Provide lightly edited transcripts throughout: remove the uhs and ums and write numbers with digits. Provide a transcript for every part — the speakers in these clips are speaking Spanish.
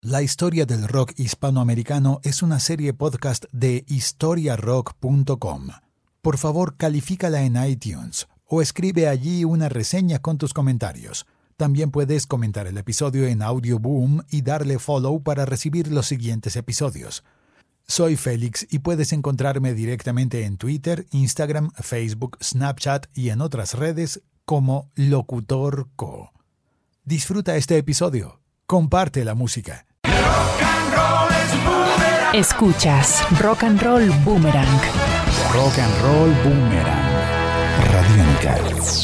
La historia del rock hispanoamericano es una serie podcast de historiarock.com. Por favor, califícala en iTunes o escribe allí una reseña con tus comentarios. También puedes comentar el episodio en Audioboom y darle follow para recibir los siguientes episodios. Soy Félix y puedes encontrarme directamente en Twitter, Instagram, Facebook, Snapchat y en otras redes como Locutor Co. Disfruta este episodio. Comparte la música. Escuchas Rock and Roll Boomerang. Rock and Roll Boomerang. Radiónica.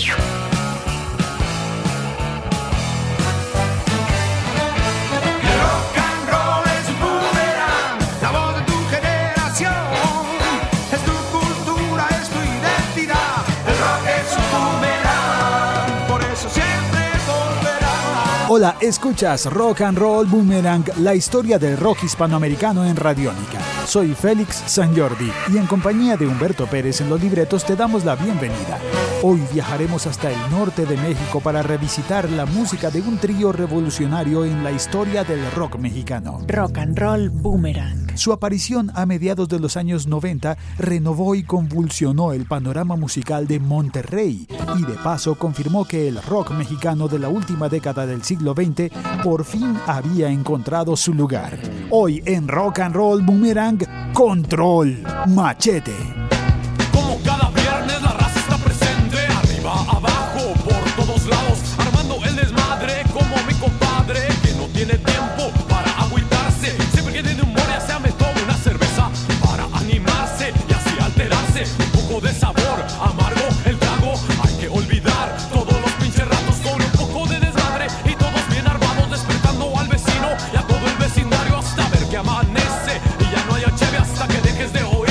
Hola, escuchas Rock and Roll Boomerang, la historia del rock hispanoamericano en Radiónica. Soy Félix Sanjordi y en compañía de Humberto Pérez en los libretos te damos la bienvenida. Hoy viajaremos hasta el norte de México para revisitar la música de un trío revolucionario en la historia del rock mexicano. Rock and Roll Boomerang. Su aparición a mediados de los años 90 renovó y convulsionó el panorama musical de Monterrey y de paso confirmó que el rock mexicano de la última década del siglo XX por fin había encontrado su lugar. Hoy en Rock and Roll Boomerang, Control Machete. Como cada viernes la raza está presente, arriba, abajo, por todos lados, armando el desmadre como mi compadre, que no tiene tiempo para agüitarse, siempre que tiene humor ya sea me toma una cerveza para animarse y así alterarse, un poco de sabor amargo el trago, hay que olvidar todos los pinches ratos con un poco de desmadre y todos bien armados despertando al vecino y a todo el vecindario hasta ver que amanece y ya no haya cheve hasta que dejes de oír.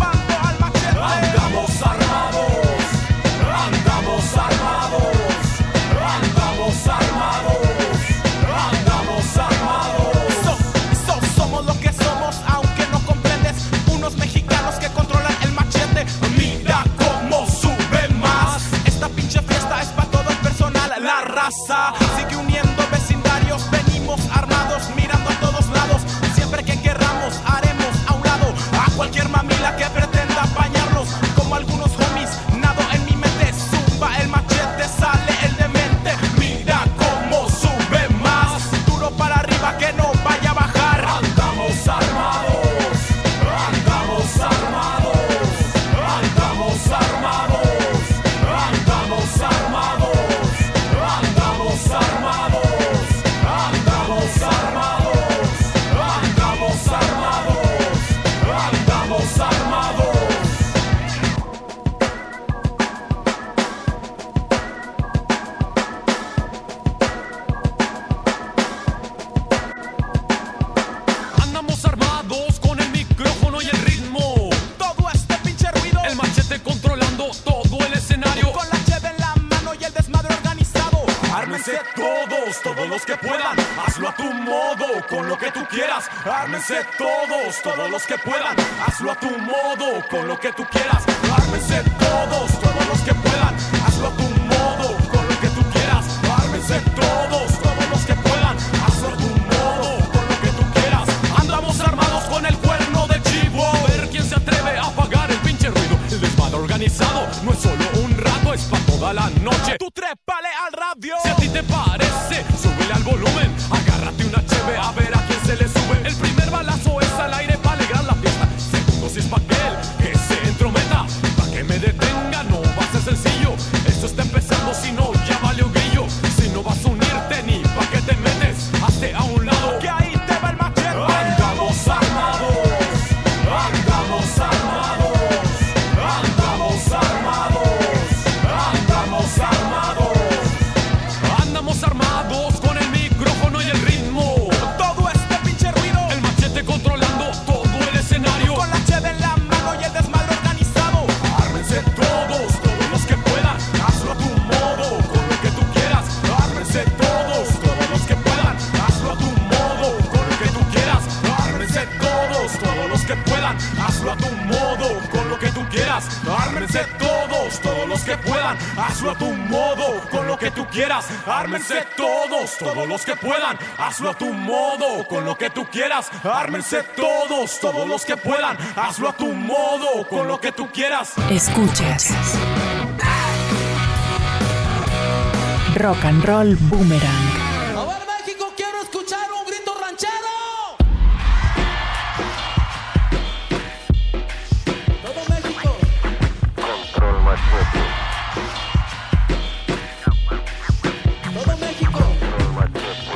Andamos armados, andamos armados, andamos armados, andamos armados. Somos lo que somos, aunque no comprendes. Unos mexicanos que controlan el machete. Mira cómo sube más. Esta pinche fiesta es para todo el personal. La raza sigue uniendo vecindarios. Venimos armados, mirando a todos lados. Siempre que querramos, haremos a un lado a cualquier mamila que pretenda apañarnos. Como algunos homies, nado en mi mente. Zumba el machete, sale el demente. Mira cómo sube más. Duro para arriba que no vaya a bajar. Andamos armados, andamos armados, andamos armados, andamos armados, andamos armados, andamos armados, andamos armados, andamos armados. Andamos armados con el micrófono y el ritmo. Todo este pinche ruido. El machete controlando todo el escenario. Con la cheve en la mano y el desmadre organizado. Ármense todos los que puedan. Hazlo a tu modo, con lo que tú quieras. Ármense todos los que puedan. Hazlo a tu modo, con lo que tú quieras. Ármense todos los que puedan. Hazlo a tu modo, con lo que tú quieras. Ármense todos los que puedan. Hazlo a tu modo, con lo que tú quieras. Andamos armados con el cuerno de chivo. A ver quién se atreve a apagar el pinche ruido. El desmadre organizado no es solo un rato, es para toda la noche. Tú trépale al radio. Si a ti te parece, súbele al volumen. Agárrate una cheve a ver a quién se le sube. El primer balazo es al aire para alegrar la fiesta. Segundo si es pa' aquel que se entrometa. Pa' que me detenga no va a ser sencillo. Esto está empezando, si no ya vale un grillo. Si no vas a unirte ni pa' que te metes, hazte a un lado que ahí te va el machete. Andamos armados, andamos armados, andamos armados, andamos armados. Andamos armados con el micrófono y el ritmo. Todo este pinche ruido. El machete controlando todo el escenario. Con la cheve en la mano y el desmadre organizado. Ármense todos los que puedan. Hazlo a tu modo, con lo que tú quieras. Ármense todos los que puedan. Hazlo a tu modo, con lo que tú quieras. Ármense todos los que puedan. Hazlo a tu modo, con lo que tú quieras. Ármense todos los que que puedan, hazlo a tu modo, con lo que tú quieras. Ármense todos, todos los que puedan, hazlo a tu modo, con lo que tú quieras. Ármense todos, todos los que puedan, hazlo a tu modo, con lo que tú quieras. Escuchas Rock and Roll Boomerang. A ver, México, quiero escuchar un grito ranchero. Todo México. Control Machete. Todo México. Control Machete.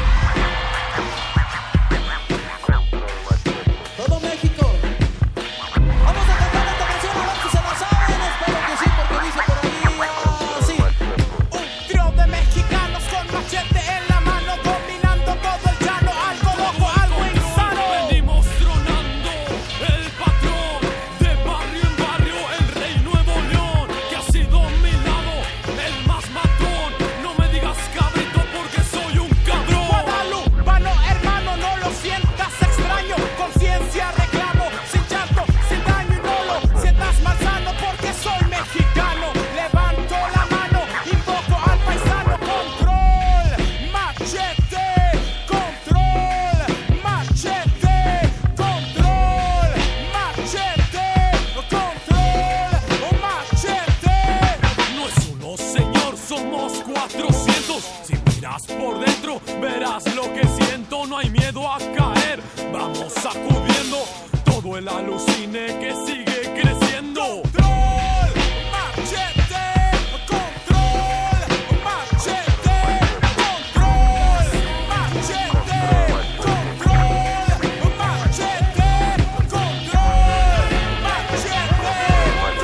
Control Machete. Todo México. Vamos a cantar esta canción, a ver si se la saben. Espero que sí, porque dice por ahí así. Un trío de mexicanos con machete en la mano, dominando todo el llano. Algo loco, algo insano. Venimos tronando, el patrón de barrio en barrio, el rey Nuevo León, que ha sido mi lado, el más matón. No me digas cabrito porque soy un cabrón. Guadalupano, hermano, no lo sientas extraño. Conciencia reclamo, sin llanto, sin daño y no lo sientas malsano porque soy mexicano. Levanto la mano, invoco al paisano. Control, machete, control, machete, control, machete, control, machete. No es uno, señor, somos 400. Si miras por dentro, verás lo que siento. No hay miedo a caer, vamos sacudiendo todo el alucine que sigue creciendo. Control, machete, control, machete, control, machete, control, machete, control, machete,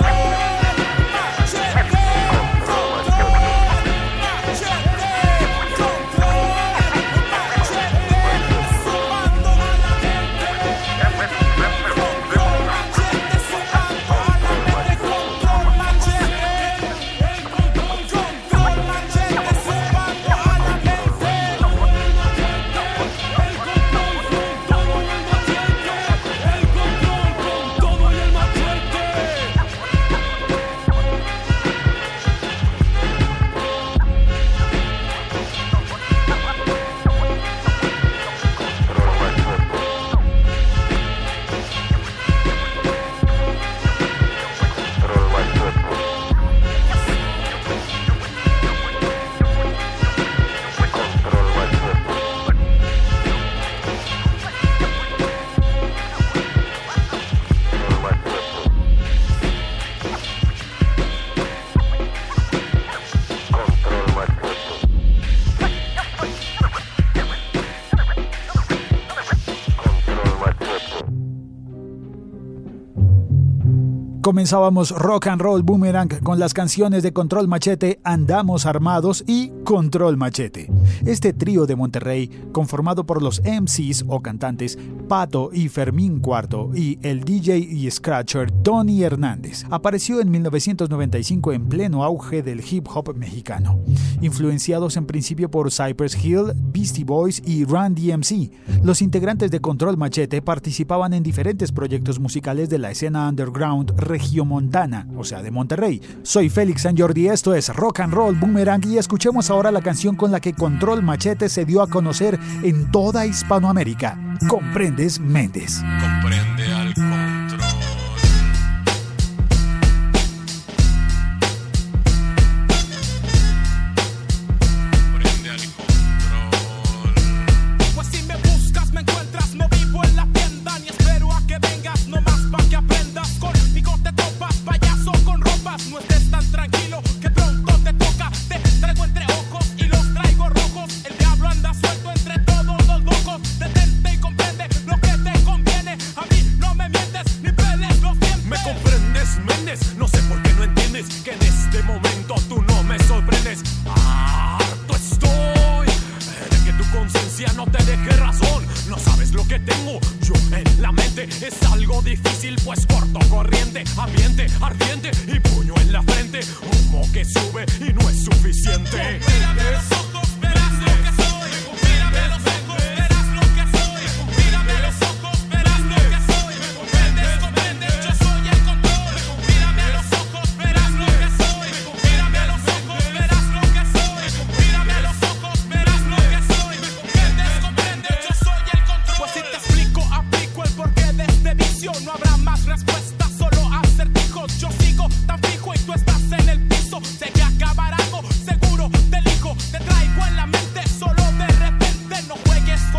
Comenzábamos Rock and Roll Boomerang con las canciones de Control Machete, Andamos Armados y Control Machete. Este trío de Monterrey, conformado por los MCs o cantantes Pato y Fermín Cuarto y el DJ y scratcher Tony Hernández, apareció en 1995 en pleno auge del hip hop mexicano, influenciados en principio por Cypress Hill, Beastie Boys y Run DMC. Los integrantes de Control Machete participaban en diferentes proyectos musicales de la escena underground regiomontana, o sea, de Monterrey. Soy Félix San Jordi, esto es Rock and Roll Boomerang y escuchemos ahora la canción con la que Control Machete se dio a conocer en toda Hispanoamérica. ¿Comprendes, Méndez? Comprende al control. Comprende al control. Pues si me buscas me encuentras, no vivo en la tienda ni espero a que vengas, nomás pa' que aprendas. Conmigo te topas, payaso con ropas, no estés tan tranquilo que pronto te toca. Te traigo entre ojos y los traigo rojos, el diablo anda suelto entre todos los locos. Detente y comprende lo que te conviene, a mí no me mientes ni peles los dientes. ¿Me comprendes, Méndez? No sé por qué no entiendes que en este momento tú no me sorprendes. Harto estoy de que tu conciencia no te deje razón. No sabes lo que tengo yo en la mente. Es algo difícil, pues corto corriente, ambiente ardiente y puño en la frente. Humo que sube y no es suficiente. Mírame los ojos, verás lo que soy. Mírame los ojos, verás lo que soy. Mírame los ojos, verás lo que soy. Comprendes, comprendes, yo soy el control. Mírame los ojos, verás lo que soy.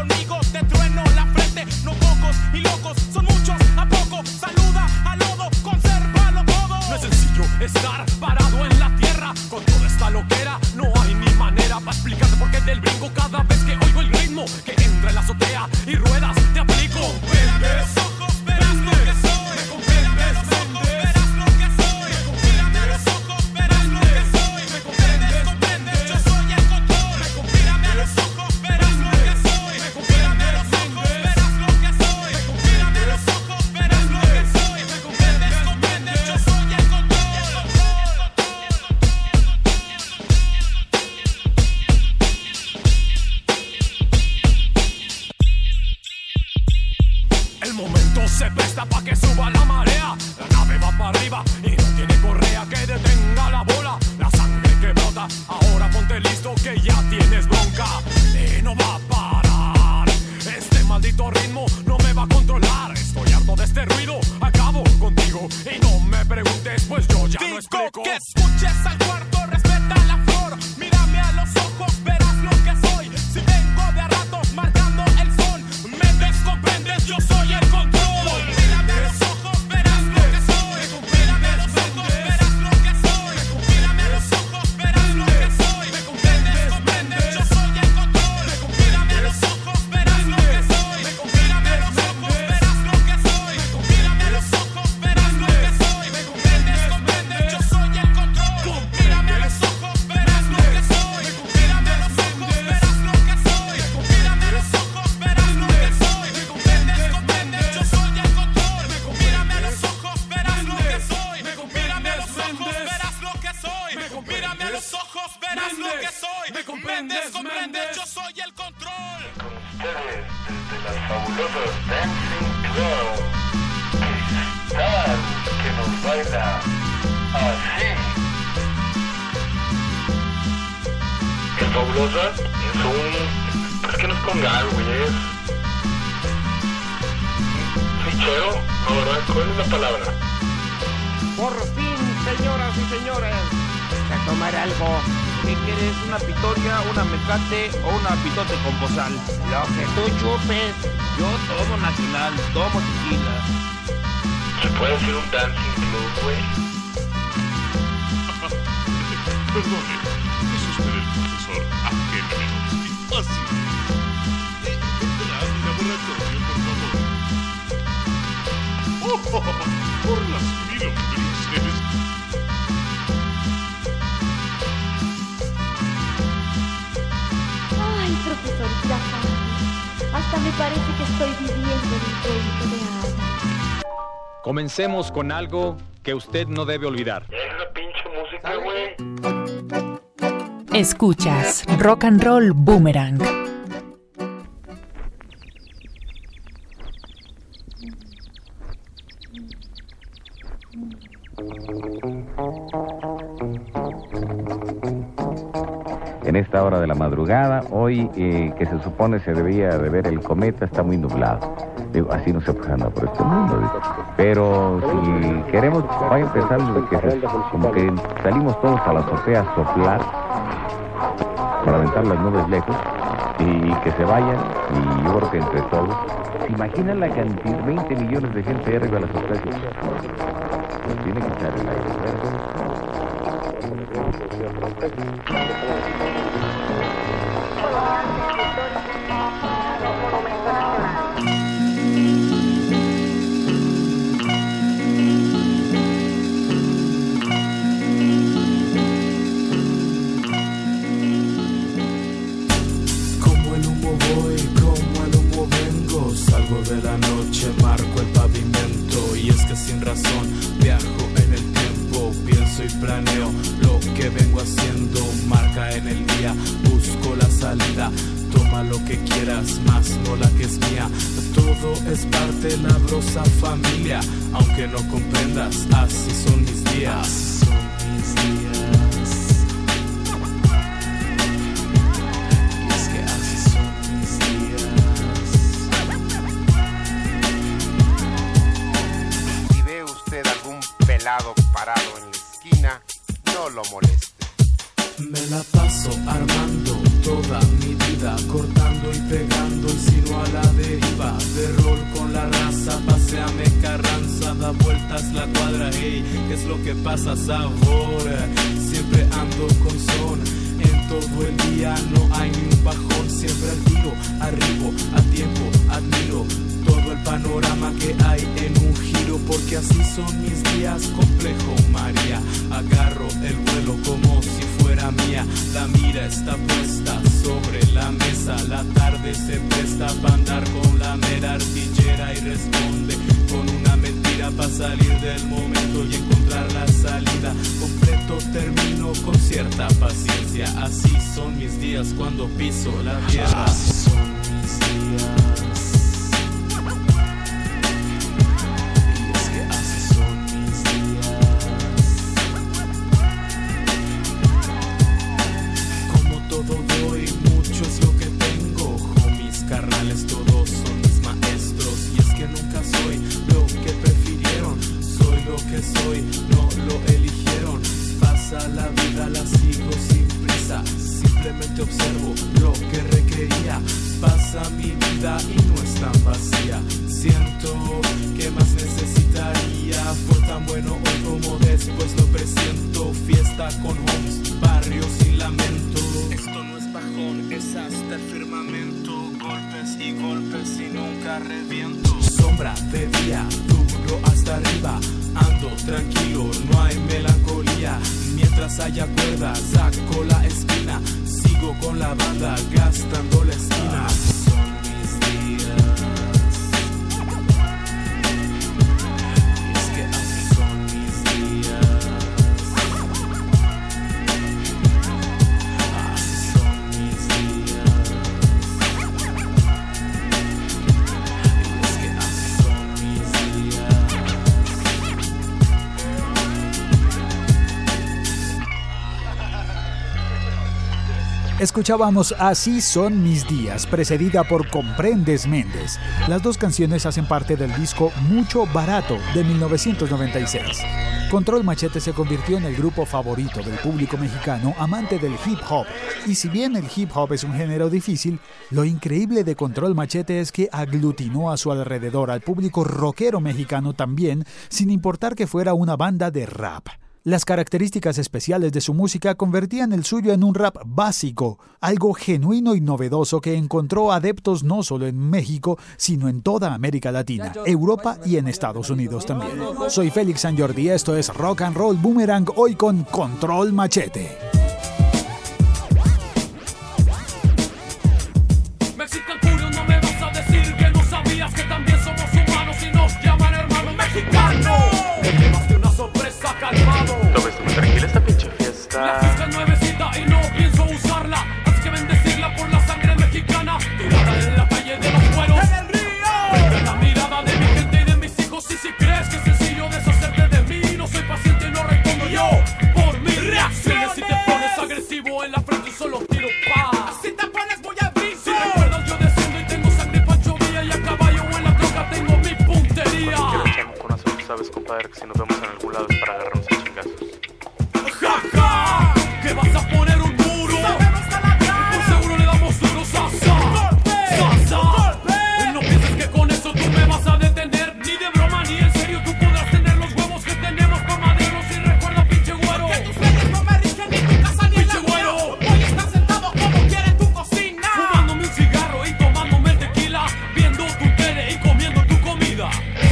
conmigo te trueno la frente. No pocos y locos, son muchos a poco. Saluda al lodo, consérvalo todo. No es sencillo estar parado en la tierra con toda esta loquera. No hay ni manera para explicarte por qué del brinco cada vez que oigo el ritmo que entra en la azotea y ruedas te aplico. Mírame los ojos, verás lo que soy. Mírame los ojos, verás lo que soy. Mírame los ojos, verás lo que soy. Comprendes, comprendes, yo soy el control. Mírame los ojos, verás lo que soy. Mírame los ojos, verás lo que soy. Mírame los ojos, verás lo que soy. Comprendes, comprendes, yo soy el control. El momento se presta pa' que suba la marea. La nave va para arriba y no tiene correa que detenga la bola. La sangre que brota, ahora ponte listo que ya tienes bronca. Y no va a parar. Este maldito ritmo no me va a controlar. Estoy harto de este ruido, acabo contigo. Y no me preguntes, pues yo ya no explico. Que escuches al cuarto, respeta la flor. Mírame a los ojos, verás lo que soy. Si vengo de a ratos marcando el son, me descomprendes, yo soy el control. Mírame a los ojos, verás lo que soy. Mírame a los ojos, verás lo que soy. Mírame a los ojos, verás lo que soy. Comprendes, comprendes, yo soy el control. Mírame a los ojos, verás lo que soy. Mírame a los ojos, verás lo que soy. Mírame a los ojos, verás lo que soy. Comprendes, comprendes, yo soy el control. Mírame a los ojos, verás lo que soy. Mírame a los ojos, verás lo que soy. Mírame a los ojos, verás lo que soy. Comprendes, comprendes, yo soy el control. Mírame a los ojos, verás lo que soy. Mírame a los ojos, verás lo que soy. Mírame a los ojos, verás lo que soy. Comprendes, comprendes, yo soy el control. Con ustedes, desde las fabulosas Dancing Club, Cristal, que nos baila así. ¿Es fabulosa? Es un... Es que no es con gal, güey, es... Fichero, ¿no, verdad? ¿Cuál es la palabra? Por fin, señoras y señores, a tomar algo. ¿Qué quieres? ¿Una pitoria, una mecate o una pitote con bozal? Lo que tú chupes. Yo tomo nacional, tomo tequila. ¿Se puede decir un Dancing Club, güey? Perdone, ¿es usted el profesor Agente Menosky? Fácil. Entra a mi laboratorio, por favor. Por las 1000 lombrices. Ay, profesor Girafales, hasta me parece que estoy viviendo en un cuento de hadas. Comencemos con algo que usted no debe olvidar. Es la pinche música, güey. Escuchas Rock and Roll Boomerang. En esta hora de la madrugada, hoy que se supone se debía de ver el cometa, está muy nublado. Digo, así no se puede andar por este mundo. Digo. Pero si queremos, vaya empezando de que como que salimos todos a la azotea a soplar para aventar las nubes lejos y que se vayan, y yo creo que entre todos. ¿Se imaginan la cantidad? 20 millones de gente arriba de las azoteas. Pues tiene que estar el aire, ¿verdad? Como el humo voy, como el humo vengo, salgo de la noche, marco el pavimento, y es que sin razón viajo en el tiempo, pienso y planeo lo que vengo haciendo, marca en el día, busco la salida, toma lo que quieras, más no la que es mía, todo es parte de la brosa familia, aunque no comprendas, así son mis días. Parado en la esquina, no lo moleste. Me la paso armando toda mi vida, cortando y pegando el silencio. más la cuadra, hey, ¿qué es lo que pasa, sabor? Siempre ando con son, en todo el día no hay ni un bajón, siempre al tiro, arribo, a tiempo, admiro todo el panorama que hay en un giro, porque así son mis días, complejo María, agarro el vuelo como si fuera mía, la mira está puesta sobre la mesa, la tarde se presta para andar con la mera artillera y responde con una mentira para salir del momento y encontrar la salida, completo termino con cierta paciencia, así son mis días cuando piso la tierra, así son mis días. Todos son mis maestros y es que nunca soy lo que prefirieron, soy lo que soy, no lo eligieron, pasa la vida, la sigo sin prisa, simplemente observo lo que requería, pasa mi vida y no es tan vacía, siento que más necesitaría, fue tan bueno hoy como después lo presiento, fiesta con homes, barrio sin lamento, esto no es bajón, es hasta el firmamento, golpes y golpes y nunca reviento. Sombra de día, duro hasta arriba, ando tranquilo, no hay melancolía. Mientras haya cuerda, saco la espina, sigo con la banda, gastando la esquina. Son mis días. Y es que así son mis días. Así son mis días. Escuchábamos Así son mis días, precedida por Comprendes Méndez. Las dos canciones hacen parte del disco Mucho Barato de 1996. Control Machete se convirtió en el grupo favorito del público mexicano amante del hip hop. Y si bien el hip hop es un género difícil, lo increíble de Control Machete es que aglutinó a su alrededor al público rockero mexicano también, sin importar que fuera una banda de rap. Las características especiales de su música convertían el suyo en un rap básico, algo genuino y novedoso que encontró adeptos no solo en México, sino en toda América Latina, Europa y en Estados Unidos también. Soy Félix San Jordi, esto es Rock and Roll Boomerang, hoy con Control Machete. Mexican Curio, no me vas a decir que no sabías que también somos humanos y nos llaman hermanos mexicanos. Más que una sorpresa, calmado. ¿Lo ves muy tranquila esta pinche fiesta? La fiesta es nuevecita y no pienso usarla, así que bendecirla por la sangre mexicana, tirada en la calle de los cueros, en el río. Venga la mirada de mi gente y de mis hijos, y si crees que es sencillo deshacerte de mí, no soy paciente y no respondo yo por mis reacciones. Si te pones agresivo en la frente y solo tiro paz, si te pones muy aviso. Si recuerdas yo desciendo y tengo sangre Pancho Villa, y a caballo en la troca tengo mi puntería. Quiero echarme con una sola, sabes compadre, que si nos vemos en algún lado es para agarrarnos a chingazos. ¡Ja, ja! ¿Qué vas a poner un muro? Por seguro le damos duro, sasa. No pienses que con eso tú me vas a detener, ni de broma ni en serio tú podrás tener los huevos que tenemos mamaderos. Y recuerda, pinche güero, que tus leyes no me rigen ni tu casa ni pinche la güero. Hoy estás sentado como quiera en tu cocina, fumándome un cigarro y tomándome el tequila, viendo tu tele y comiendo tu comida.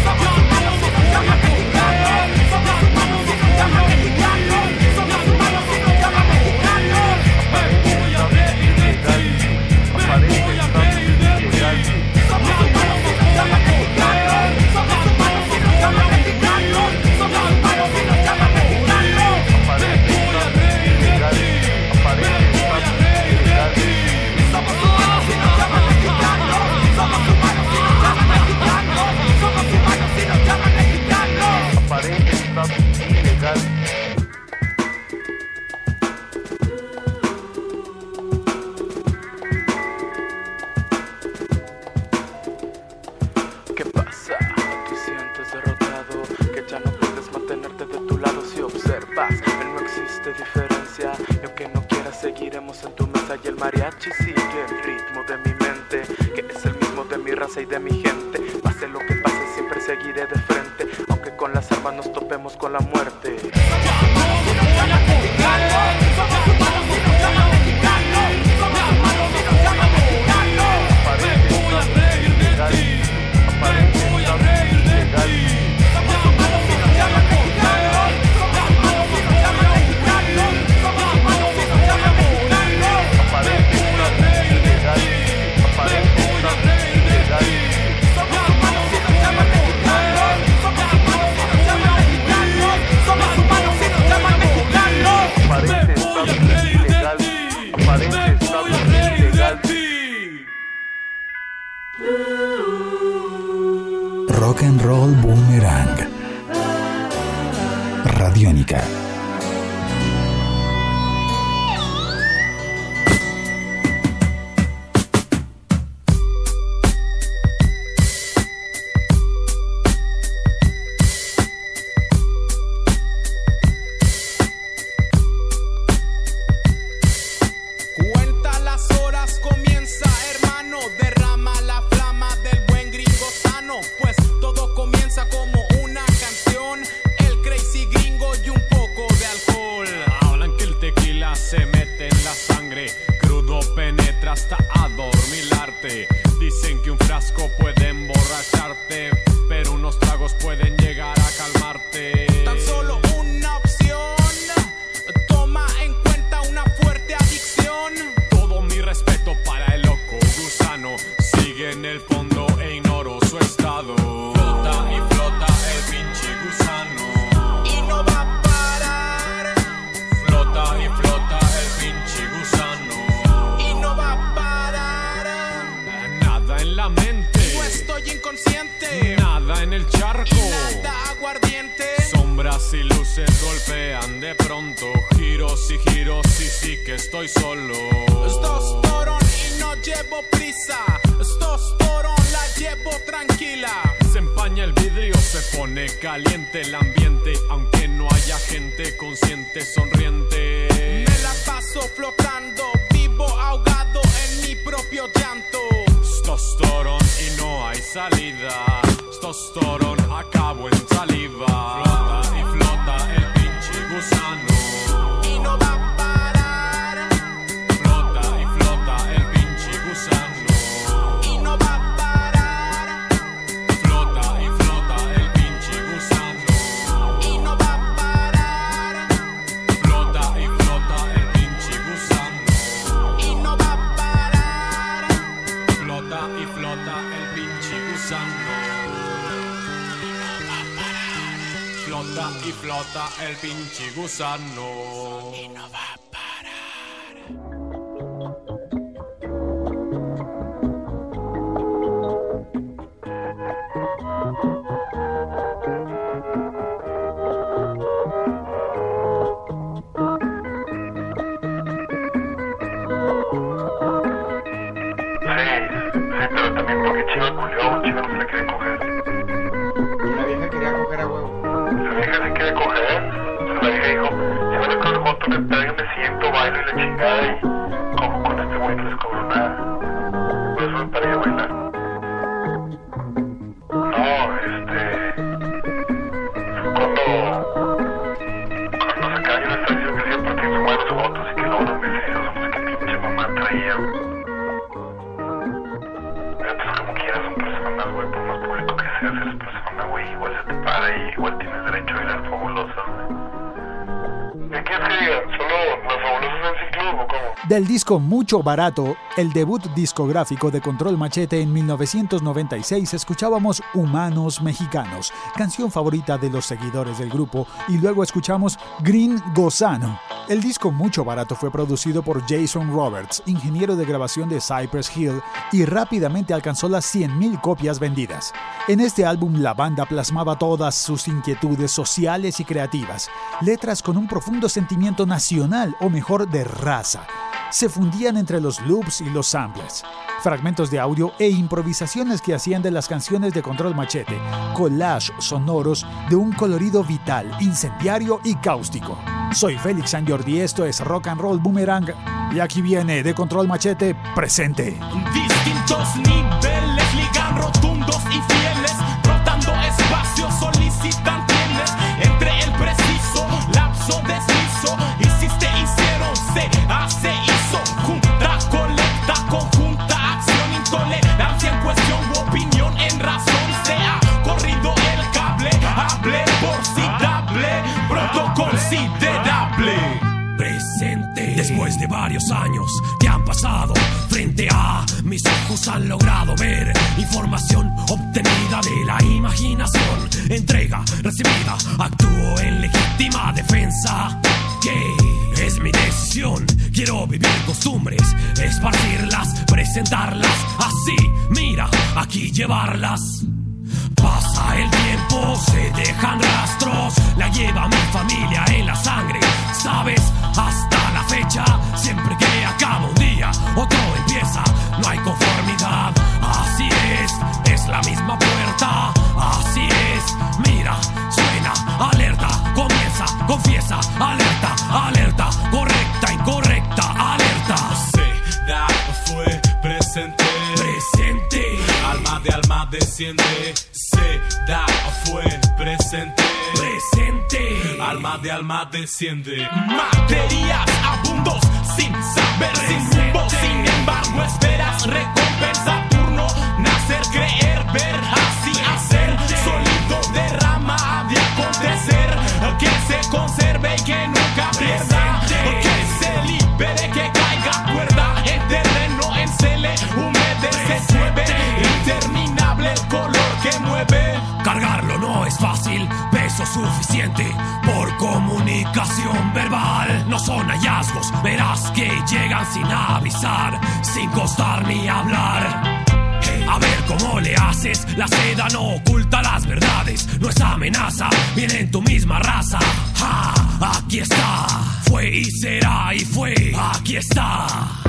¿Qué pasa? Te sientes derrotado, que ya no puedes mantenerte de tu lado. Si observas, no existe diferencia, y aunque no quieras seguiremos en tu mesa. Y el mariachi sigue el ritmo de mi mente, que es el mismo de mi raza y de mi gente. Pase lo que pase, siempre seguiré de frente, aunque con las armas nos topemos con la muerte. Rock and Roll Boomerang. Radiónica. Del disco Mucho Barato, el debut discográfico de Control Machete en 1996, escuchábamos Humanos Mexicanos, canción favorita de los seguidores del grupo, y luego escuchamos Green Gozano. El disco Mucho Barato fue producido por Jason Roberts, ingeniero de grabación de Cypress Hill, y rápidamente alcanzó las 100,000 copias vendidas. En este álbum la banda plasmaba todas sus inquietudes sociales y creativas, letras con un profundo sentimiento nacional, o mejor, de raza. Se fundían entre los loops y los samples, fragmentos de audio e improvisaciones que hacían de las canciones de Control Machete collage sonoros de un colorido vital, incendiario y cáustico. Soy Félix San Jordi, esto es Rock and Roll Boomerang, y aquí viene de Control Machete presente. Distintos niveles ligan rotundos y fieles, rotando espacios solicitantes. Después de varios años que han pasado, frente a mis ojos han logrado ver información obtenida de la imaginación. Entrega recibida, actúo en legítima defensa. ¿Qué es mi decisión? Quiero vivir costumbres, esparcirlas, presentarlas así. Mira, aquí llevarlas. Pasa el tiempo, se dejan rastros, la lleva mi familia en la sangre, ¿sabes? Hasta la fecha, siempre que acaba un día, otro empieza, no hay conformidad. Así es la misma puerta, así es. Mira, suena, alerta, comienza, confiesa, alerta, alerta, correcta, incorrecta, alerta. Se da, fue, presente, presente. Alma de alma desciende. Se da, fue, presente, presente. Alma de alma desciende. Materias abundos, sin saber, sin rumbo. Sin embargo esperas recompensa. Turno, nacer, creer, ver, así hacer. Sólido derrama de acontecer. Que se conserve y que nunca pierda. Que se libere, que caiga cuerda. En terreno, en cele, humedece, llueve. Interminable el color que mueve. Cargarlo no es fácil, peso suficiente por comunicación verbal. No son hallazgos, verás que llegan sin avisar, sin costar ni hablar. A ver cómo le haces, la seda no oculta las verdades, no es amenaza, viene en tu misma raza. ¡Ja! Aquí está, fue y será y fue, aquí está.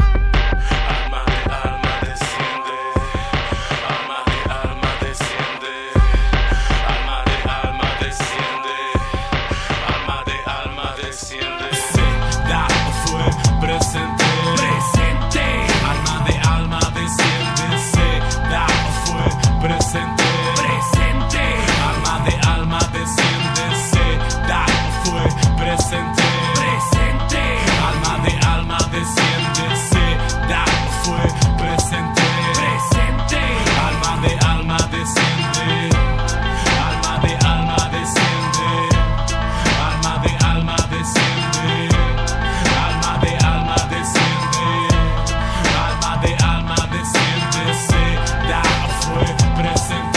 Alma de alma desciende, alma de alma desciende, alma de alma desciende, alma de alma desciende. Se da, fue, presente, presente. Alma de alma desciende. Se da, fue, presente, presente. Alma de alma desciende. Se da, fue, presente, presente. Alma de alma desciende. Se da, fue, presente, presente. Alma de alma desciende. Alma de alma desciende. Alma de alma desciende. Alma de alma desciende. Alma de alma desciende. Se da, fue, presente.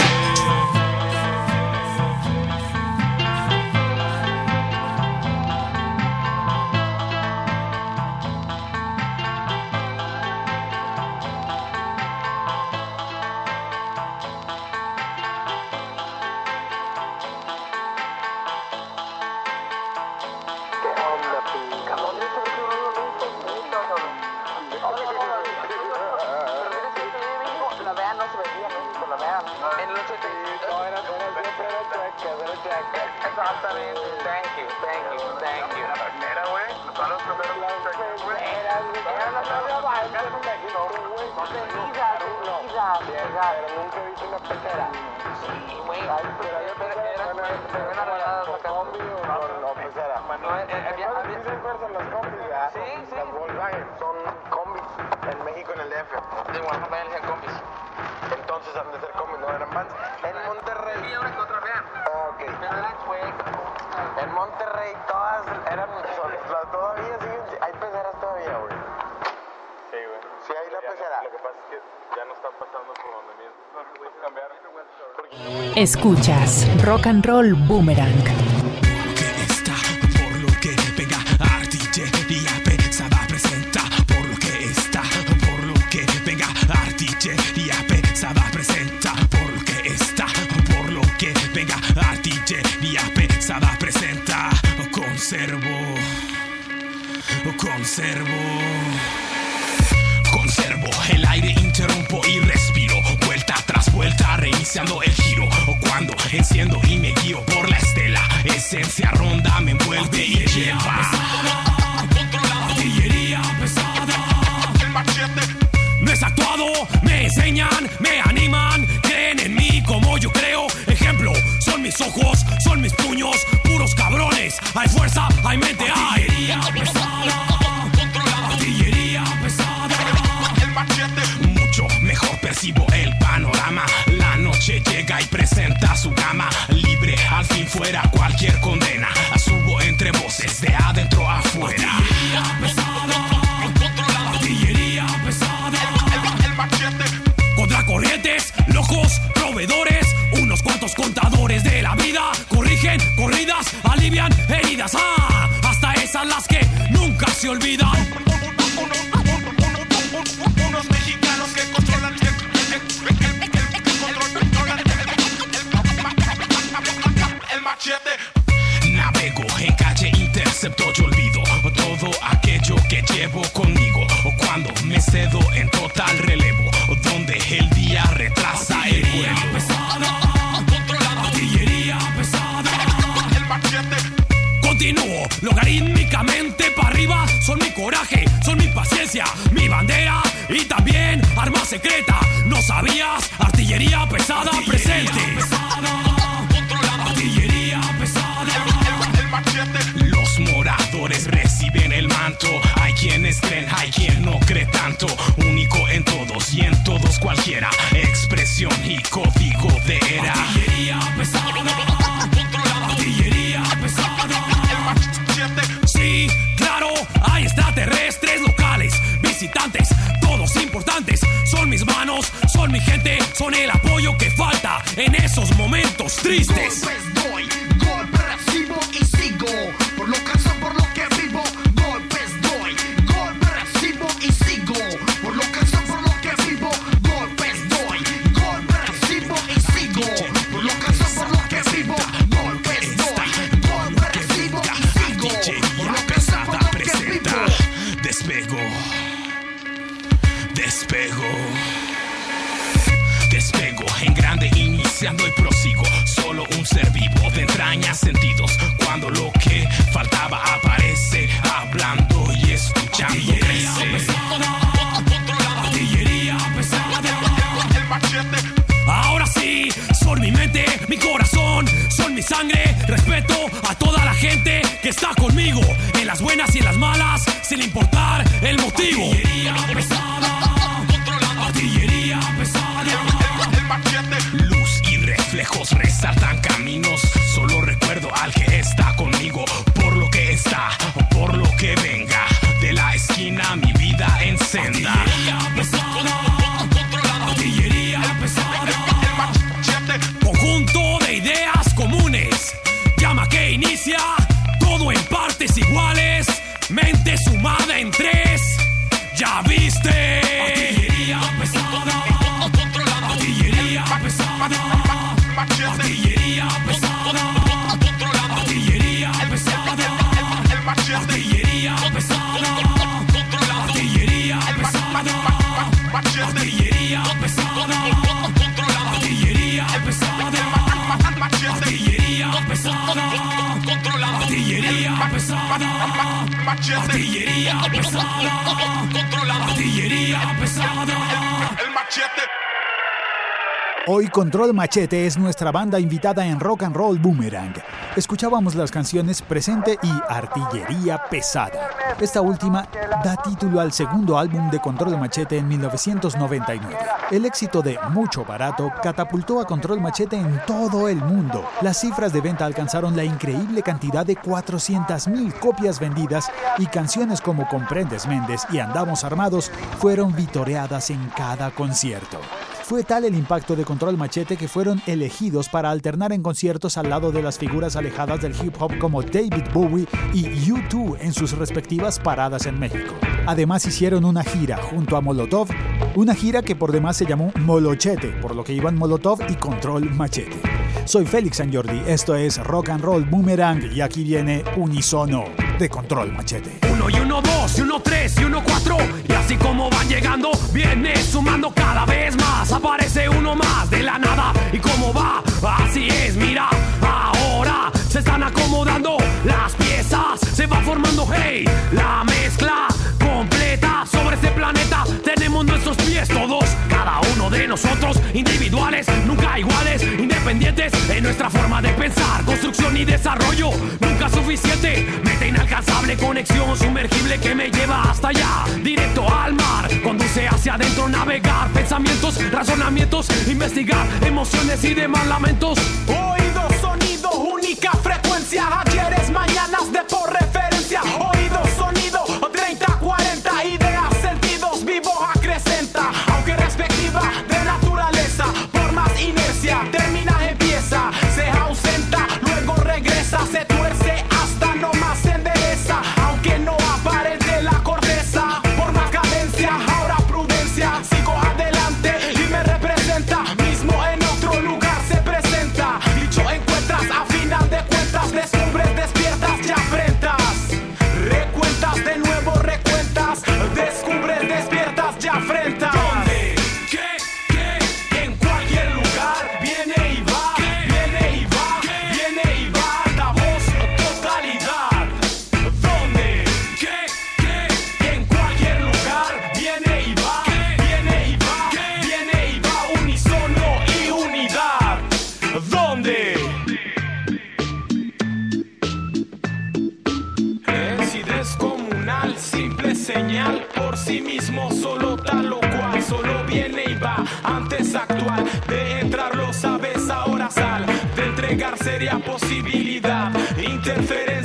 Son combis en México, en el DF. De Guadalajara eran combis. Entonces han de ser combis, no eran vans. En Monterrey. Y una que otra vean. Ok. En Monterrey todas eran. Todavía siguen. Hay peceras todavía, güey. Sí, güey. Sí, hay la pecera. Lo que pasa es que ya no están pasando por donde mismo. No, puedes cambiar. Escuchas Rock and Roll Boomerang. Por lo que venga, artillería pesada presenta. Por lo que está, por lo que venga, artillería pesada presenta. Por lo que está, por lo que venga, artillería pesada presenta. Conservo el aire, interrumpo y respiro. Vuelta tras vuelta, reiniciando el giro. O cuando enciendo y me guío por la estela, esencia ronda me envuelve y lleva. Artillería pesada. El machete. No es actuado, me enseñan, me animan, creen en mí como yo creo. Ejemplo, son mis ojos, son mis puños, puros cabrones. Hay fuerza, hay mente, hay. Artillería pesada. Artillería pesada. El machete. Mucho mejor percibo el panorama. La noche llega y presenta su gama. Libre, al fin fuera cualquier condena. Subo entre voces de adentro a afuera. Artillería pesada. sabedores, unos cuantos contadores de la vida. Corrigen corridas, alivian heridas. Hasta esas las que nunca se olvidan. Unos mexicanos que controlan el machete. Navego en calle, intercepto, yo olvido todo aquello que llevo conmigo. Cuando me cedo en total relevo, donde el día retrasa el vuelo. Artillería pesada, el machete. Continúo logarítmicamente para arriba. Son mi coraje, son mi paciencia, mi bandera y también arma secreta. ¿No sabías? Artillería pesada presente. Artillería pesada. Los moradores reciben el manto. Hay quienes creen, hay quien no cree tanto. Único en todos y en todos cualquiera. Expresión y código de era. Artillería pesada. Artillería pesada. Sí, claro, hay extraterrestres locales, visitantes, todos importantes. Son mis manos, son mi gente, son el apoyo que falta en esos momentos tristes. Golpes doy, golpes recibo y sigo. Por lo caso, por lo que vivo. Golpes doy, golpes recibo y sigo. Por lo caso, por lo que vivo. Golpes doy, golpes recibo y sigo. Por lo caso, por lo que vivo. Golpes doy, golpes recibo y sigo. Por lo caso, por lo que vivo. Despego. Despego en grande, iniciando y prosigo. Solo un ser vivo de entrañas, sentidos. Cuando lo que faltaba aparece, hablando y escuchando. Artillería pesada. Artillería pesada. El machete. Ahora sí, son mi mente, mi corazón, son mi sangre. Respeto a toda la gente que está conmigo, en las buenas y en las malas, sin importar el motivo. Artillería pesada. Artillería pesada. El machete. Luz y reflejos resaltan caminos. Solo recuerdo al que está conmigo. Por lo que está, por lo que venga. De la esquina mi vida en senda. Artillería pesada. Artillería pesada. Conjunto de ideas comunes. Llama que inicia. Todo en partes iguales. Mente sumada en 3. ¿Ya viste? Artillería pesada. Artillería pesada. Artillería pesada. Artillería pesada. Artillería pesada. Artillería pesada. Artillería pesada. Artillería pesada. Artillería pesada. Artillería pesada. Artillería pesada. Artillería pesada. El machete. Hoy Control Machete es nuestra banda invitada en Rock and Roll Boomerang. Escuchábamos las canciones Presente y Artillería Pesada. Esta última da título al segundo álbum de Control Machete en 1999. El éxito de Mucho Barato catapultó a Control Machete en todo el mundo. Las cifras de venta alcanzaron la increíble cantidad de 400,000 copias vendidas y canciones como Comprendes Méndez y Andamos Armados fueron vitoreadas en cada concierto. Fue tal el impacto de Control Machete que fueron elegidos para alternar en conciertos al lado de las figuras alejadas del hip hop como David Bowie y U2 en sus respectivas paradas en México. Además hicieron una gira junto a Molotov, una gira que por demás se llamó Molochete, por lo que iban Molotov y Control Machete. Soy Félix San Jordi, esto es Rock and Roll Boomerang y aquí viene Unisono de Control Machete. 1 y 1, 2 y 1, 3 y 1, 4 y así como van llegando, viene sumando cada vez más. Aparece uno más de la nada y cómo va, así es, mira, ahora se están acomodando las piezas, se va formando, hey, la mezcla completa sobre este planeta. Tenemos nuestros pies todos, cada uno de nosotros, individuales, nunca iguales, independientes en nuestra forma de pensar, construcción y desarrollo, nunca suficiente, meta inalcanzable, conexión sumergible que me lleva hasta allá, directo al mar, conduce hacia adentro, navegar, pensamientos, razonamientos, investigar, emociones y demás lamentos. Oído, sonido, única frecuencia, ayeres, mañanas de por referencia. Oído, sonido, 30, 40 ideas, sentidos, vivo, acrecenta, aunque respectiva de naturaleza, por más inercia,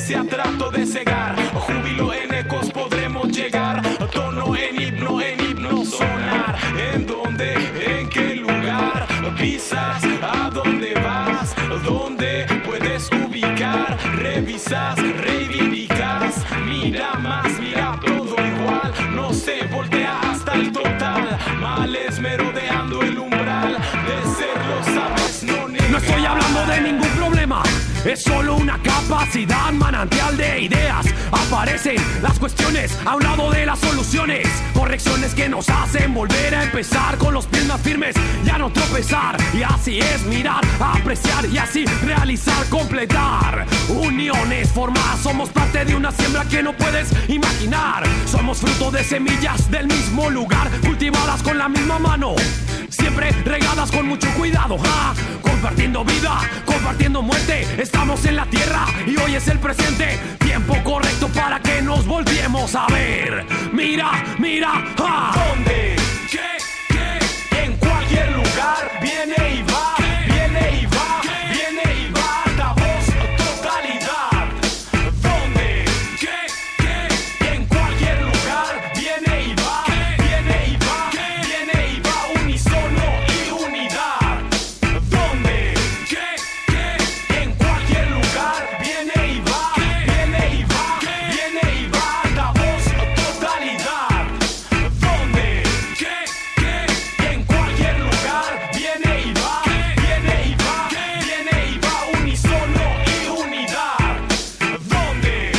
esencia trato de cegar. Júbilo en ecos podremos llegar. Tono en himno sonar. ¿En dónde? ¿En qué lugar? Pisas, ¿a dónde vas? ¿Dónde puedes ubicar? Revisas, reivindicas. Mira más, mira todo igual. No se voltea hasta el total. Males merodeando el umbral. De serlo sabes, no negar. No estoy hablando de ningún problema. Es solo una capacidad, manantial de ideas. Aparecen las cuestiones a un lado de las soluciones. Correcciones que nos hacen volver a empezar con los pies más firmes, ya no tropezar. Y así es mirar, apreciar y así realizar, completar. Uniones, formas, somos parte de una siembra que no puedes imaginar. Somos fruto de semillas del mismo lugar, cultivadas con la misma mano, siempre regadas con mucho cuidado, compartiendo vida, compartiendo muerte. Estamos en la tierra y hoy es el presente, tiempo correcto para que nos volviemos a ver. Mira, mira, ¿dónde? ¿Qué? En cualquier lugar viene y va, viene y va, viene y va. Da voz, totalidad. ¿Dónde? ¿Qué? En cualquier lugar viene y va, viene y va, viene y va. Unísono y unidad. ¿Dónde? ¿Qué? En cualquier lugar viene y va, viene y va, viene y va. Da voz, totalidad. ¿Dónde? ¿Qué? En cualquier lugar viene y va, viene y va, viene y va. Unísono y unidad. ¿Dónde?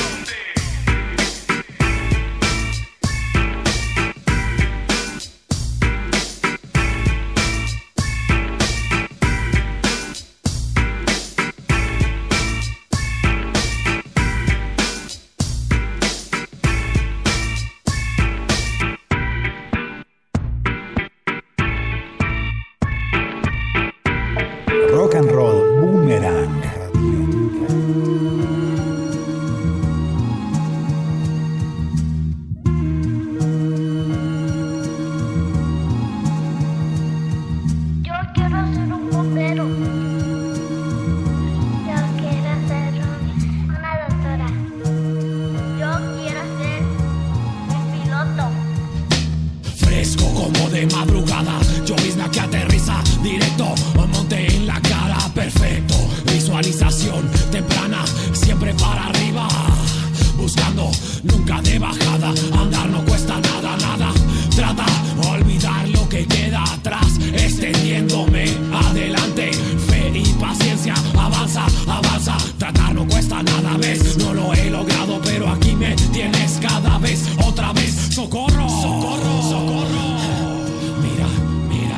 Rock and Roll Boomerang. Yo quiero ser un bombero. Yo quiero ser una doctora. Yo quiero ser un piloto. fresco como de madrugada, llovizna que aterriza directo, un monte en la cara, perfecto, visualización temprana, siempre para arriba, buscando nunca de bajada, andar no cuesta nada, nada, trata olvidar lo que queda atrás, extendiéndome adelante, fe y paciencia, avanza, avanza, tratar no cuesta nada, ves, no lo he logrado, pero aquí me tienes cada vez, otra vez, socorro, socorro, socorro, mira, mira,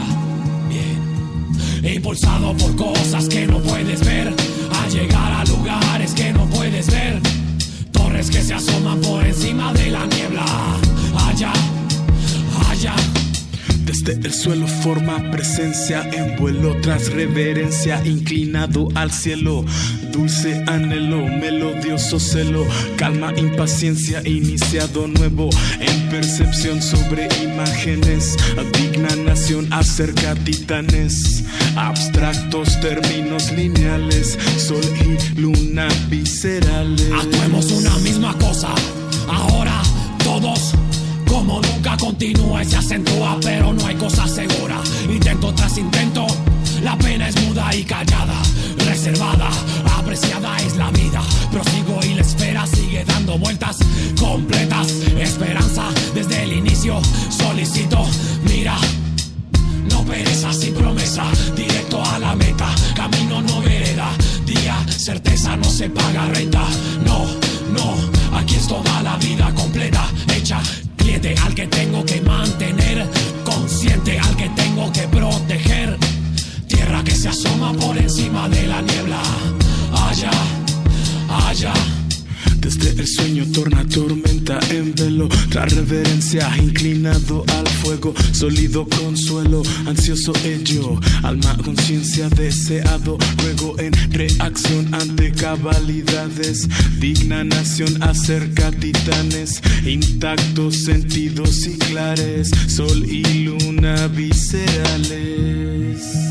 bien, impulsado por cosas que no puedes ver, a llegar a lugares que no puedes ver, torres que se asoman por encima de la niebla, allá, allá. Desde el suelo forma presencia en vuelo tras reverencia, inclinado al cielo, dulce anhelo, melodioso celo, calma, impaciencia, iniciado nuevo en percepción sobre imágenes, digna nación acerca titanes, abstractos términos lineales, sol y luna viscerales. Actuemos una misma cosa, ahora todos. Como nunca continúa y se acentúa, pero no hay cosa segura. Intento tras intento, la pena es muda y callada, reservada, apreciada es la vida. Prosigo y la esfera sigue dando vueltas completas. Esperanza desde el inicio, solicito, mira. No pereza sin promesa, directo a la meta. Camino no vereda, día, certeza no se paga renta. No, no, aquí es toda la vida completa, hecha. Cliente al que tengo que mantener, consciente al que tengo que proteger. Tierra que se asoma por encima de la niebla. Allá, allá. Desde el sueño torna tormenta en velo, tras reverencia inclinado al fuego, sólido consuelo, ansioso ello, alma, conciencia, deseado, luego en reacción ante cabalidades, digna nación acerca titanes, intactos sentidos y clares, sol y luna viscerales.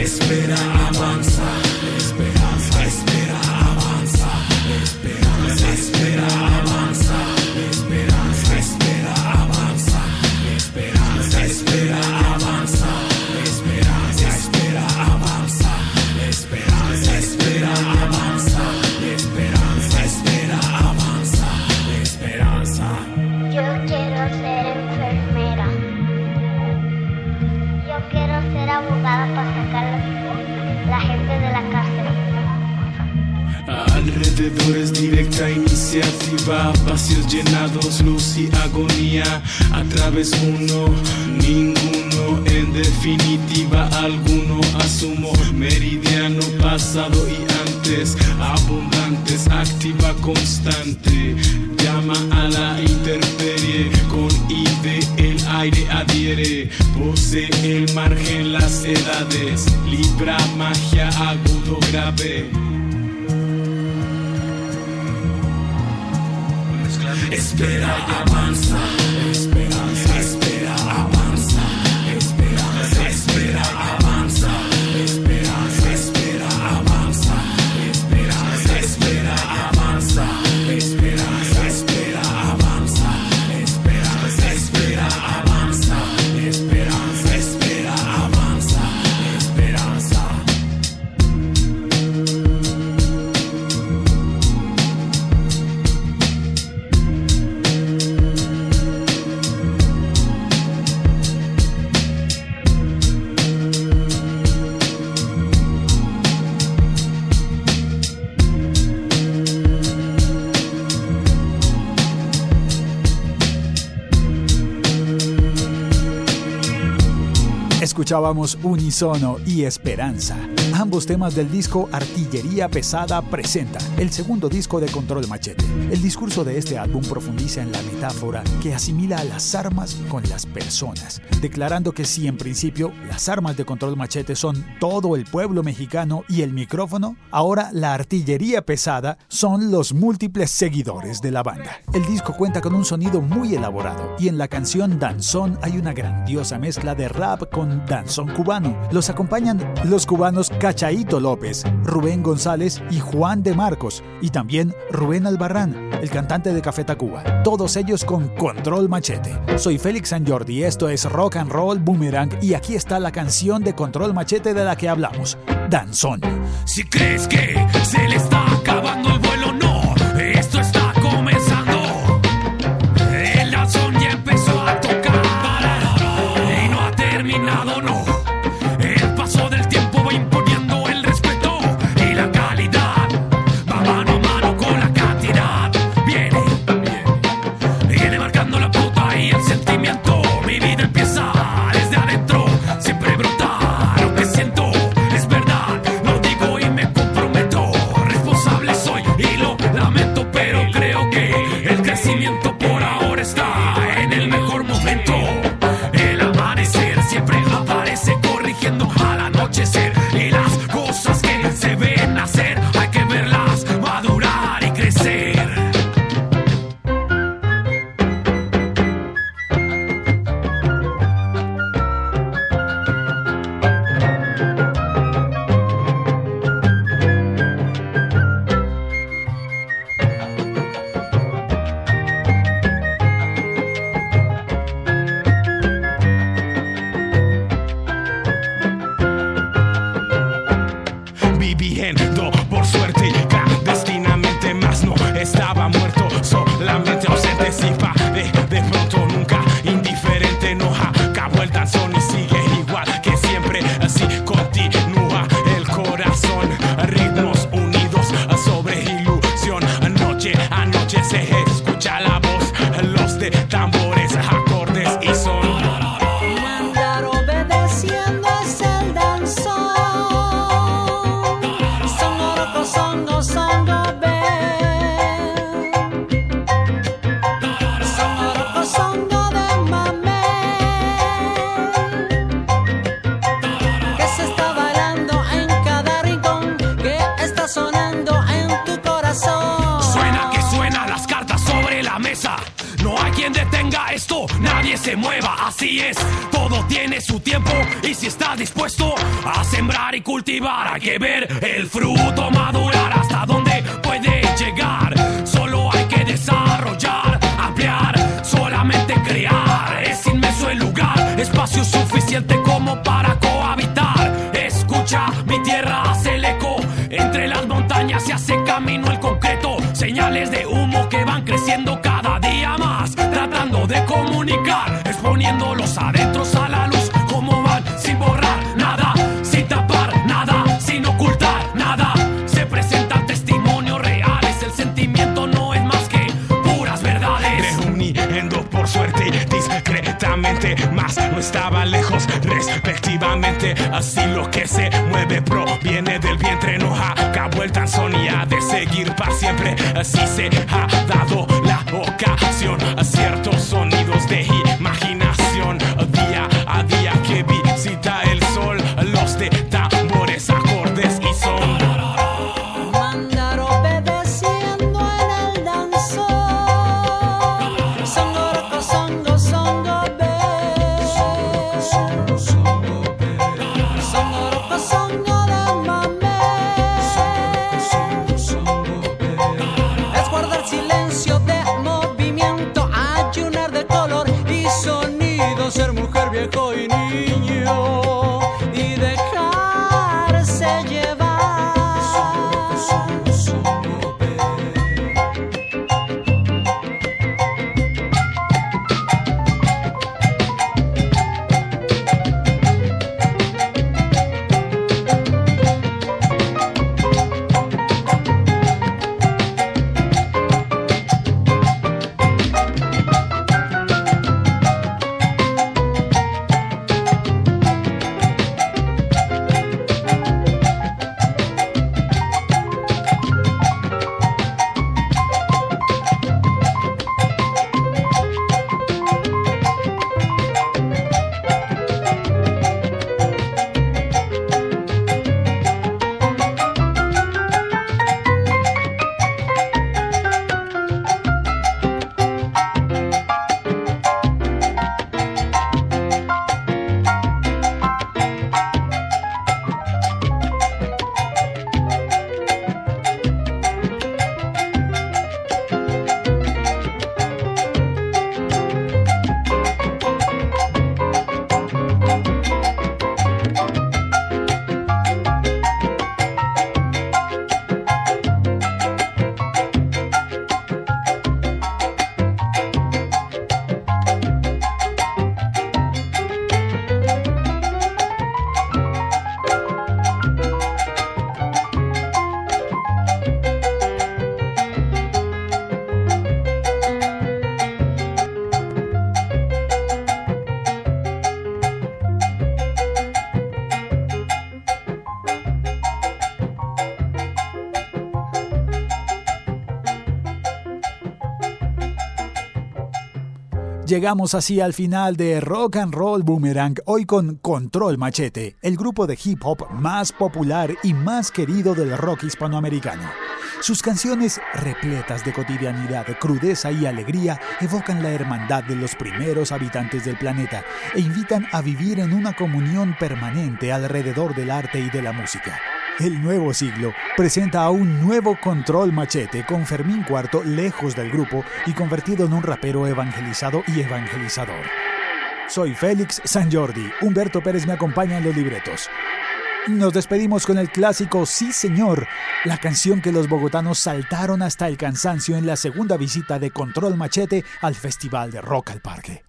espera, avanza, esperanza, espera, avanza, esperanza, espera, avanza, esperanza, espera, avanza, esperanza, espera, avanza, esperanza, espera, avanza, esperanza, espera, avanza, esperanza, espera, avanza, esperanza. Yo quiero ser enfermera. Yo quiero ser abogada para sacar la gente de la cárcel. Alrededores directa iniciativa, vacíos llenados, luz y agonía. A través uno, ninguno, en definitiva alguno. Asumo meridiano, pasado y antes, abundantes, activa, constante. Llama a la intemperie, con ID el aire adhiere. Posee el margen, las edades, libra magia, agudo, grave. Espera y avanza, esperanza, espera, avanza, esperanza, espera, avanza, esperanza, espera, avanza, esperanza, espera, avanza, esperanza, espera, avanza, esperanza, espera, avanza, esperanza, espera, avanza, esperanza. Escuchábamos Unisono y Esperanza, ambos temas del disco Artillería Pesada presenta, el segundo disco de Control Machete. El discurso de este álbum profundiza en la metáfora que asimila a las armas con las personas, declarando que si en principio las armas de Control Machete son todo el pueblo mexicano y el micrófono, ahora la artillería pesada son los múltiples seguidores de la banda. El disco cuenta con un sonido muy elaborado y en la canción Danzón hay una grandiosa mezcla de rap con danzón cubano. Los acompañan los cubanos Cachaíto López, Rubén González y Juan de Marcos, y también Rubén Albarrán, el cantante de Café Tacuba. Todos ellos con Control Machete. Soy Félix San Jordi, esto es Rock and Roll Boomerang y aquí está la canción de Control Machete de la que hablamos, Danzón. Si crees que se le está acabando el vuelo, no, esto está comenzando. El danzón ya empezó a tocar y no ha terminado, no. El paso del tiempo va imponiendo el respeto y la calidad. Va mano a mano con la cantidad. Viene marcando la pauta y el sentimiento. Mi vida empieza desde adentro. Siempre brota lo que siento. Es verdad, lo digo y me comprometo. Responsable soy y lo lamento, pero creo que el crecimiento por ahora está en el mejor momento. El amanecer siempre aparece. se mueva, así es, todo tiene su tiempo y si estás dispuesto a sembrar y cultivar hay que ver el fruto madurar hasta dónde puede llegar, solo hay que desarrollar, ampliar, solamente crear, es inmenso el lugar, espacio suficiente como para cohabitar, escucha mi tierra hace el eco, entre las montañas se hace camino el concreto, señales de humo que van creciendo cada día más, tratando de comunicar, exponiendo los adentros a la luz, como van sin borrar nada, sin tapar nada, sin ocultar nada, se presentan testimonios reales, el sentimiento no es más que puras verdades. Reuniendo por suerte discretamente, más no estaba lejos respectivamente, así lo que se mueve proviene del vientre, no acabó el danzón y ha de seguir para siempre, así se ha dado la ocasión a ciertos sonidos de imaginación, día a día que visita el sol, los de tambores, acordes y son. Mandar obedeciendo en el danzón, songo, songo, songo, be. Songo, songo de mame. Es guardar silencio de movimiento, ayunar de color y sonido, ser mujer, viejo y niño y dejarse llevar. Llegamos así al final de Rock and Roll Boomerang, hoy con Control Machete, el grupo de hip hop más popular y más querido del rock hispanoamericano. Sus canciones, repletas de cotidianidad, crudeza y alegría, evocan la hermandad de los primeros habitantes del planeta e invitan a vivir en una comunión permanente alrededor del arte y de la música. El nuevo siglo presenta a un nuevo Control Machete con Fermín Cuarto lejos del grupo y convertido en un rapero evangelizado y evangelizador. Soy Félix San Jordi, Humberto Pérez me acompaña en los libretos. Nos despedimos con el clásico Sí Señor, la canción que los bogotanos saltaron hasta el cansancio en la segunda visita de Control Machete al Festival de Rock al Parque.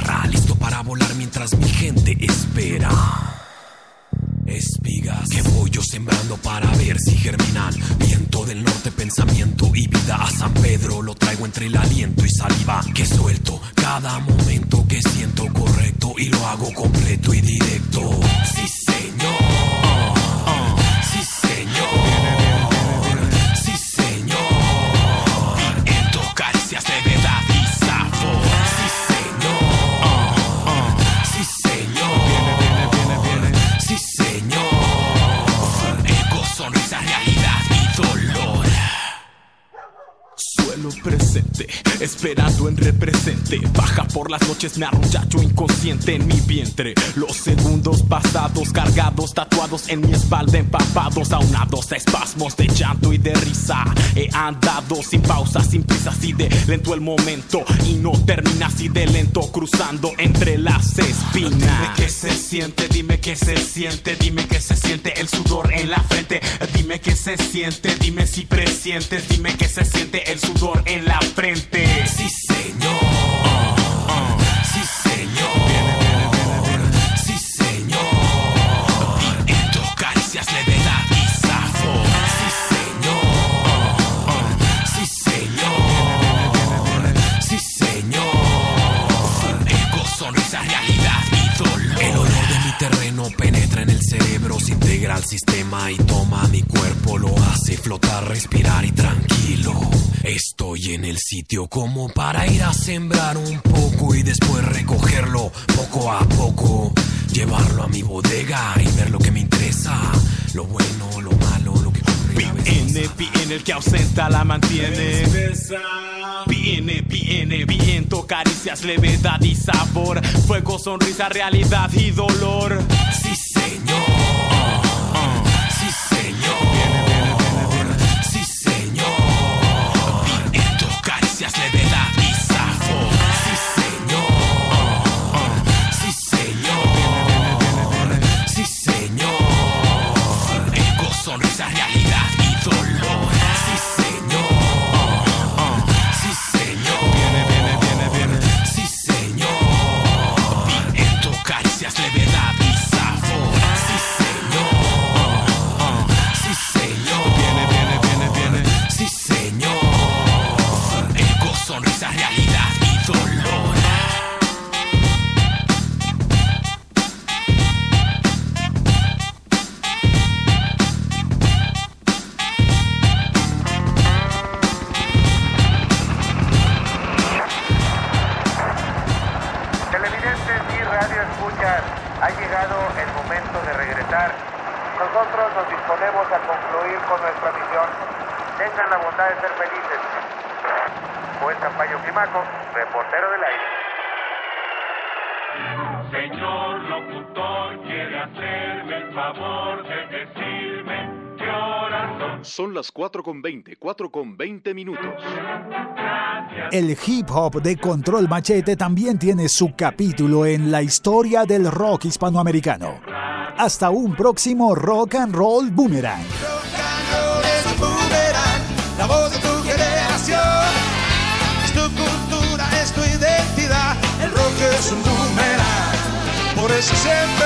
Mientras mi gente espera espigas que voy yo sembrando para ver si germinan. Viento del norte, pensamiento y vida a San Pedro. Lo traigo entre el aliento y saliva que suelto. Cada momento que siento correcto y lo hago completo y directo. Sí, señor. Sí, señor. Sí, señor. Viento, caricias de verdad y sabor. Sí, señor. Sí, señor. Sí, señor. Eco, sonrisa, realidad y dolor. Suelo presente, esperando en represente. Baja por las noches, me arrullacho inconsciente en mi vientre. Los segundos pasados, cargados, tatuados en mi espalda, empapados, aunados a espasmos de llanto y de risa. He andado sin pausa, sin prisa, así de lento el momento. Y no termina así de lento, cruzando entre las espinas. Dime qué se siente, dime qué se siente. Dime qué se siente el sudor en la frente. Dime qué se siente, dime si presientes. Dime qué se siente el sudor en la frente. Sí, señor. Sí, señor. Sí, señor. Viento, caricias, levedad y sabor. Sí, señor. Sí, señor. Sí, señor. Eco, sonrisa, realidad y dolor. El olor de mi terreno penetra en el cerebro, se integra al sistema y toma mi cuerpo. Lo hace flotar, respirar y tranquilo. Estoy en el sitio como para ir a sembrar un poco y después recogerlo poco a poco. Llevarlo a mi bodega y ver lo que me interesa. Lo bueno, lo malo, lo que ocurre. Viene el que ausenta la mantiene. Viene, viento, caricias, levedad y sabor. Fuego, sonrisa, realidad y dolor. Sí, señor. Sí, señor. Sí, señor. Viento, caricias, levedad y sabor. Sí, señor. Sí, señor. Sí, señor. Eco, sonrisa, realidad y dolor. Sí, señor. Sí, señor. Sí, señor. Viento, caricias, levedad y sabor. Sí, señor. Sí, señor. Sí, señor. Eco, sonrisa, realidad y dolor. Televidentes y radioescuchas, ha llegado el momento de regresar. Nosotros nos disponemos a concluir con nuestra misión. Tengan la bondad de ser felices. Juez Campayo Climaco, reportero del aire. Señor locutor, quiere hacerme el favor de decirme qué horas son. Son las 4:20, 4:20 minutos. El hip hop de Control Machete también tiene su capítulo en la historia del rock hispanoamericano. Hasta un próximo Rock and Roll Boomerang. La voz de tu generación, es tu cultura, es tu identidad. El rock es un boomerang, por eso siempre